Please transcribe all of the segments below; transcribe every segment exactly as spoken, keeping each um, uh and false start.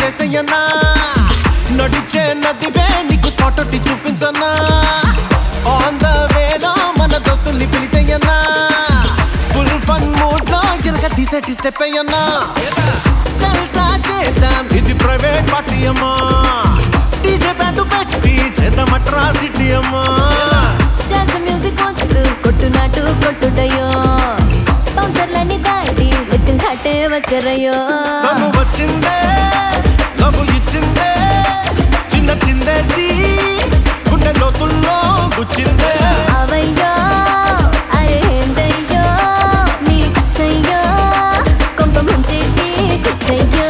చేసేయన్నా నడిచే నదివే నీకు స్పాట్ ఒట్టి చూపించన్నా ఆన్ ద వేలో మన దోస్తుల్ని పిలిచేయన్నా ఫుల్ ఫన్ మూడ్ లో ఎనక తీసేటి స్టెప్ అయ్యన్నా జల్సా చేద్దాం ఇది ప్రైవేట్ పార్టీ అమ్మా డీజే బ్యాండ్ పెట్టి చేద్దాం అట్రాసిటీ అమ్మా ఛాన్స్ మ్యూజిక్ వద్దు కొట్టు నాటు కొట్టుడయ్యో బౌన్సర్లని దాటి లిటిల్ హార్టే వచ్చరయ్యో తను వచ్చిందే లవ్ ఇచ్చిందే చిన్న చిందేసి గుండె లోతుల్లో గుచ్చిందే అవయ్యో అరే ఏందయ్యో నీ చెయ్యో కొంప ముంచెట్టి స్విచ్చయ్యో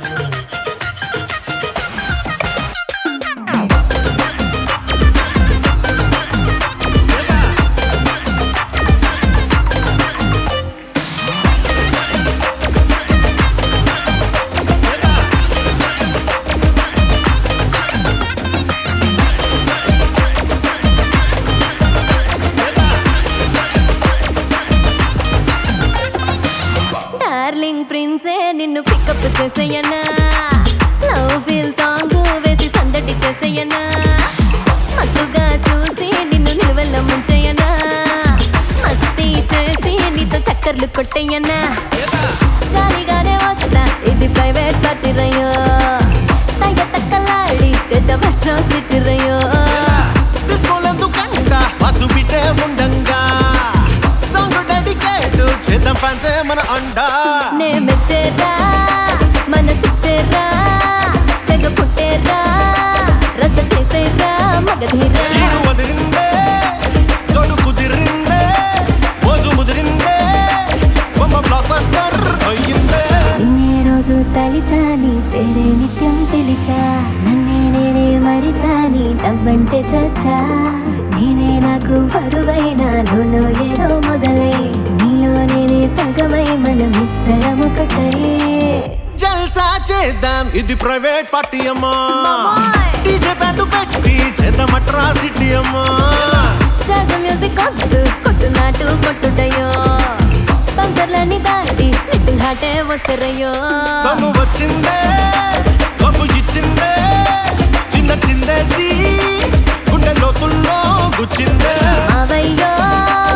డార్లింగ్ ప్రిన్సే నిన్ను పికప్ చేసేయన్నా లవ్ ఫీల్ సాంగ్ వేసి సందడి చేసేయన్నా మత్తుగా చూసి నిన్ను నిలువెల్ల ముంచేయన్నా మస్తీ చేసి నీతో చక్కర్లు కొట్టేయన్నా జాలిగానే వస్తా ఇది ప్రైవేట్ పార్టీ రయ్యో తగ్గ తక్కలాడి చేద్ద అట్రాసిటీ రయ్యో డిస్కోలెందుకంట పసు బిడ్డే ఉండంగా సాంగ్ డెడికేట్ చేద్దాం ఫ్యాన్సే మన అండా నే మెచ్చేరా మనసిచ్చేరా సెగ పుట్టేరా రచ్చ చేసేరా మగధీరా చీడు వదిలిందే చోటు కుదిరిందే మోజు ముదిరిందే బొమ్మ బ్లాక్ బస్టర్ అయ్యిందే ఇన్నే రోజు తలిచా నీ పేరే నిత్యం పిలిచా నన్నే నేనే మరిచా నీ నవ్వంటే చచ్చా నేనే నాకు బరువైన లోలో ఏదో మొదలై నీలో నేనే సగమై మనమిద్దరం ఒకటై జల్సా చేద్దాం ఇది ప్రైవేట్ పార్టీ అమ్మా మామోయ్. డీజే బ్యాండ్ పెట్టి చేద్దాం అట్రాసిటీ అమ్మా జాజ్ మ్యూజిక్ వద్దు కొట్టు నాటు కొట్టుడయ్యో బంకర్లని దాటి లిటిల్ హార్టే వచ్చరయ్యో తను వచ్చిందే కప్పు ఇచ్చిందే చిన్న చిందేసి గుండె లోతుల్లో గుచ్చిందే అవయ్యో